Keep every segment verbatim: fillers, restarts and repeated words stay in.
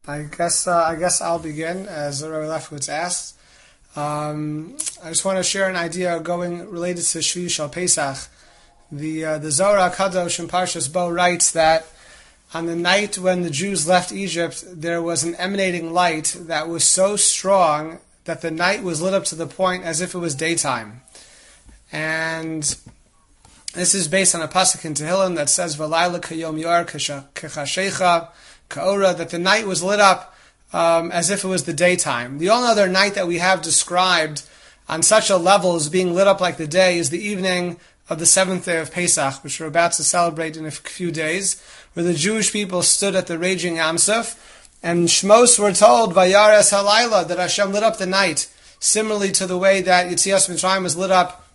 I guess uh, I guess I'll begin, as Rabbi Lefkowitz asked. Um, I just want to share an idea going related to Shvi Shal Pesach. The uh, the Zohar HaKadosh in Parshas Bo writes that on the night when the Jews left Egypt, there was an emanating light that was so strong that the night was lit up to the point as if it was daytime. And this is based on a pasuk in Tehillim that says, "V'layla kayom yor kechashecha ka'ora," that the night was lit up um, as if it was the daytime. The only other night that we have described on such a level as being lit up like the day is the evening of the seventh day of Pesach, which we're about to celebrate in a few days, where the Jewish people stood at the raging Yam Suf, and Shmos were told, "Vayares halayla," that Hashem lit up the night, similarly to the way that Yetzias Mitzrayim was lit up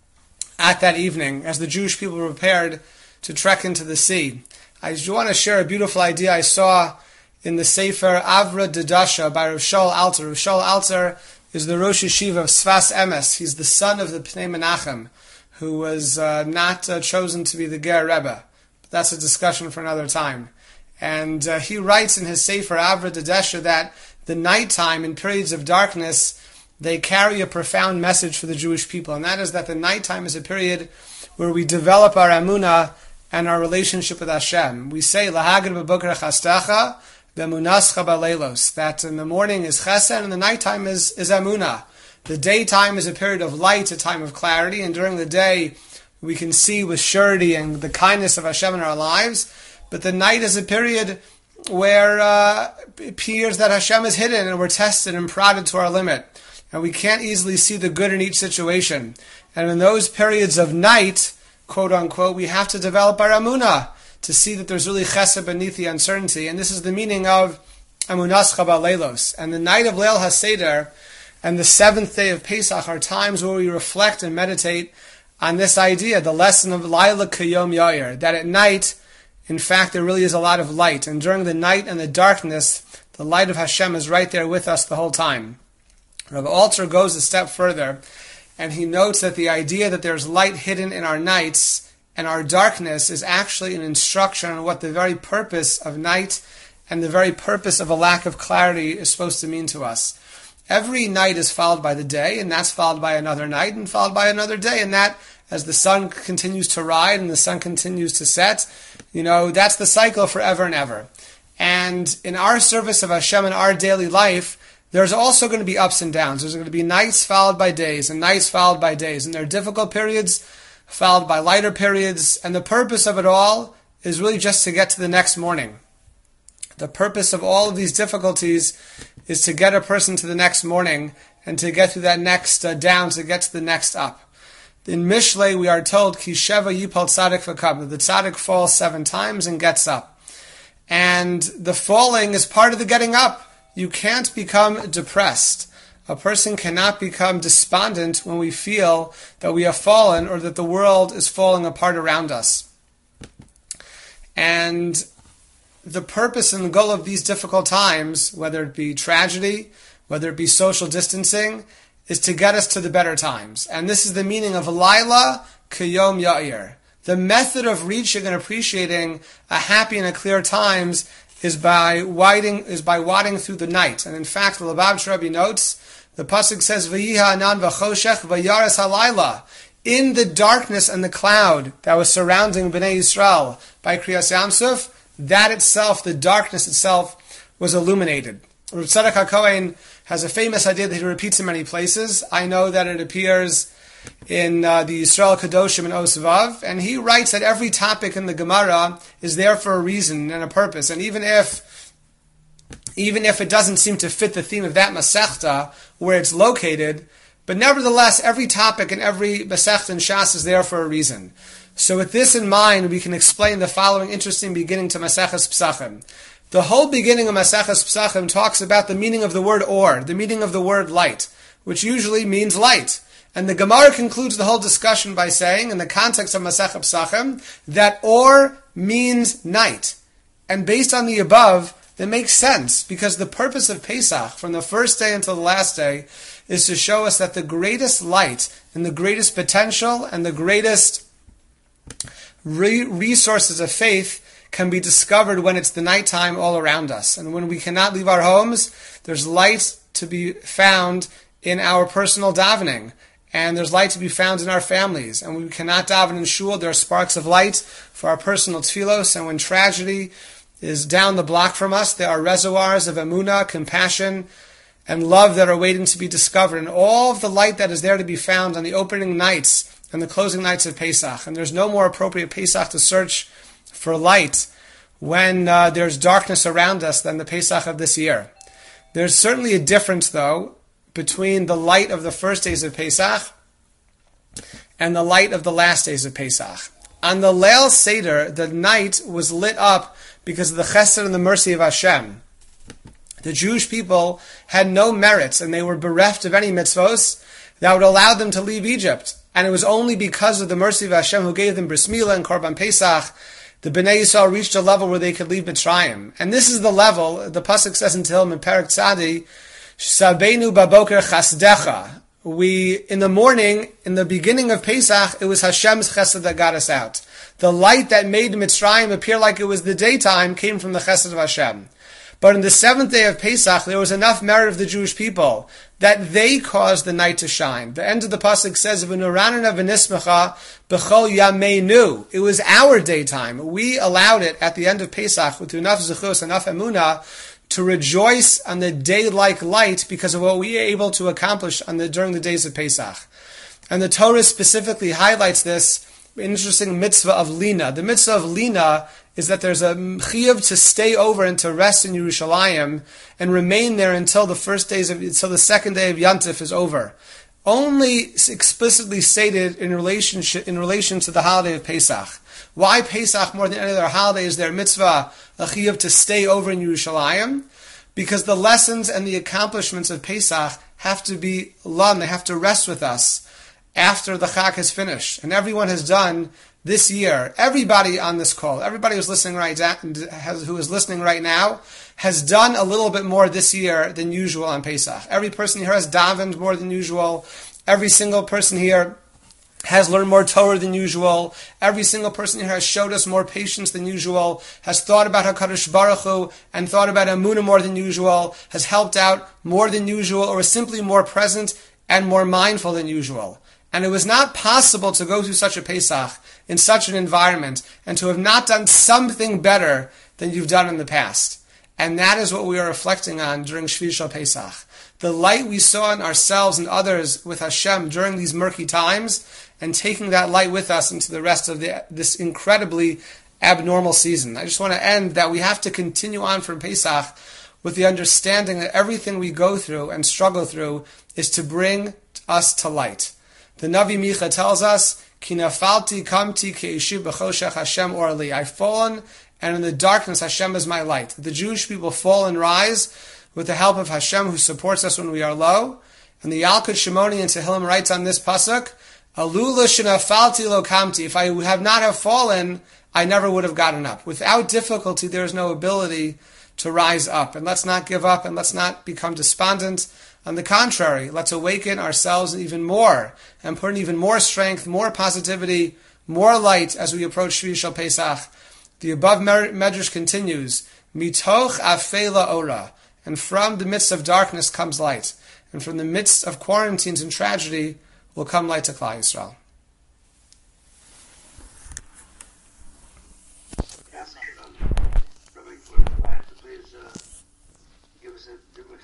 at that evening, as the Jewish people were prepared to trek into the sea. I just want to share a beautiful idea I saw in the Sefer Avra Dedasha by Rav Shaul Alter. Rav Shaul Alter is the Rosh Yeshiva of Sfas Emes. He's the son of the Pnei Menachem, who was uh, not uh, chosen to be the Ger Rebbe. But that's a discussion for another time. And uh, he writes in his Sefer Avra Dedasha that the nighttime, in periods of darkness, they carry a profound message for the Jewish people, and that is that the nighttime is a period where we develop our emunah and our relationship with Hashem. We say, "Lahagid b'boker chastacha, v'emunascha b'leilos," that in the morning is chesed and the nighttime is, is emunah. The daytime is a period of light, a time of clarity, and during the day we can see with surety and the kindness of Hashem in our lives. But the night is a period where uh, it appears that Hashem is hidden and we're tested and prodded to our limit. And we can't easily see the good in each situation. And in those periods of night, quote unquote, we have to develop our emunah to see that there's really chesed beneath the uncertainty. And this is the meaning of emunascha b'leilos. And the night of Leil HaSeder and the seventh day of Pesach are times where we reflect and meditate on this idea, the lesson of Laila Kayom Yair, that at night, in fact, there really is a lot of light. And during the night and the darkness, the light of Hashem is right there with us the whole time. Rabbi Alter goes a step further, and he notes that the idea that there's light hidden in our nights and our darkness is actually an instruction on what the very purpose of night and the very purpose of a lack of clarity is supposed to mean to us. Every night is followed by the day, and that's followed by another night, and followed by another day, and that, as the sun continues to rise and the sun continues to set, you know, that's the cycle forever and ever. And in our service of Hashem in our daily life, there's also going to be ups and downs. There's going to be nights followed by days, and nights followed by days. And there are difficult periods followed by lighter periods. And the purpose of it all is really just to get to the next morning. The purpose of all of these difficulties is to get a person to the next morning and to get through that next uh, down, to get to the next up. In Mishlei, we are told, Ki sheva yipal tzadik v'kam, that the tzaddik falls seven times and gets up. And the falling is part of the getting up. You can't become depressed. A person cannot become despondent when we feel that we have fallen or that the world is falling apart around us. And the purpose and the goal of these difficult times, whether it be tragedy, whether it be social distancing, is to get us to the better times. And this is the meaning of Laila Kayom Yair. The method of reaching and appreciating a happy and a clear times is by wading is by wading through the night. And in fact, the Lubavitch Rebbe notes, the pasuk says, "V'yiha anan v'choshech v'yares halayla." In the darkness and the cloud that was surrounding Bnei Yisrael by Kriyas Yam Suf, that itself, the darkness itself, was illuminated. Rav Tzadok HaKohen has a famous idea that he repeats in many places. I know that it appears in uh, the Yisrael Kadoshim and Osvav, and he writes that every topic in the Gemara is there for a reason and a purpose, and even if even if it doesn't seem to fit the theme of that Masechta where it's located, but nevertheless, every topic and every Masechta and Shas is there for a reason. So with this in mind, we can explain the following interesting beginning to Maseches Pesachim. The whole beginning of Maseches Pesachim talks about the meaning of the word or, the meaning of the word light, which usually means light. And the Gemara concludes the whole discussion by saying, in the context of Masechet Pesachim, that or means night. And based on the above, that makes sense, because the purpose of Pesach, from the first day until the last day, is to show us that the greatest light, and the greatest potential, and the greatest re- resources of faith can be discovered when it's the nighttime all around us. And when we cannot leave our homes, there's light to be found in our personal davening. And there's light to be found in our families. And when we cannot daven in shul, there are sparks of light for our personal tefillos. And when tragedy is down the block from us, there are reservoirs of emunah, compassion, and love that are waiting to be discovered. And all of the light that is there to be found on the opening nights and the closing nights of Pesach. And there's no more appropriate Pesach to search for light when uh, there's darkness around us than the Pesach of this year. There's certainly a difference, though, between the light of the first days of Pesach and the light of the last days of Pesach. On the Leil Seder, the night was lit up because of the chesed and the mercy of Hashem. The Jewish people had no merits, and they were bereft of any mitzvos that would allow them to leave Egypt. And it was only because of the mercy of Hashem who gave them Bris Milah and Korban Pesach, the Bnei Yisrael reached a level where they could leave Mitzrayim. And this is the level, the Pasuk says in Tehillim in Perek Tzadi, Sabeinu baboker chasdecha. We, in the morning, in the beginning of Pesach, it was Hashem's chesed that got us out. The light that made Mitzrayim appear like it was the daytime came from the chesed of Hashem. But in the seventh day of Pesach, there was enough merit of the Jewish people that they caused the night to shine. The end of the pasuk says, "V'nuranana v'nismecha b'chol yameinu." It was our daytime. We allowed it at the end of Pesach with enough zechus, enough emunah, to rejoice on the day-like light because of what we were able to accomplish on the, during the days of Pesach. And the Torah specifically highlights this interesting mitzvah of Lina. The mitzvah of Lina is that there's a chiyuv to stay over and to rest in Yerushalayim and remain there until the first days of, until the second day of Yantif is over. Only explicitly stated in relationship in relation to the holiday of Pesach. Why Pesach more than any other holiday is there mitzvah, a chiyuv to stay over in Yerushalayim? Because the lessons and the accomplishments of Pesach have to be lun, they have to rest with us after the Chag has finished. And everyone has done this year, everybody on this call, everybody who's listening right has, who is listening right now, has done a little bit more this year than usual on Pesach. Every person here has davened more than usual. Every single person here has learned more Torah than usual. Every single person here has showed us more patience than usual, has thought about HaKadosh Baruch Hu and thought about Emunah more than usual, has helped out more than usual, or is simply more present and more mindful than usual. And it was not possible to go through such a Pesach in such an environment and to have not done something better than you've done in the past. And that is what we are reflecting on during Shvi Shal Pesach. The light we saw in ourselves and others with Hashem during these murky times, and taking that light with us into the rest of the, this incredibly abnormal season. I just want to end that we have to continue on from Pesach with the understanding that everything we go through and struggle through is to bring us to light. The Navi Micha tells us, Ki nafalti kamti ke'ishiv b'choshech Hashem orli. I've fallen, and in the darkness Hashem is my light. The Jewish people fall and rise with the help of Hashem who supports us when we are low. And the Yalkut Shimoni in Tehillim writes on this pasuk, Alula shenafalti lo kamti. If I have not have fallen, I never would have gotten up. Without difficulty, there is no ability to rise up. And let's not give up, and let's not become despondent. On the contrary, let's awaken ourselves even more and put in even more strength, more positivity, more light as we approach Shvi Shal Pesach. The above medrash continues, Mitoch afela ora, and from the midst of darkness comes light, and from the midst of quarantines and tragedy will come light to Klal Yisrael.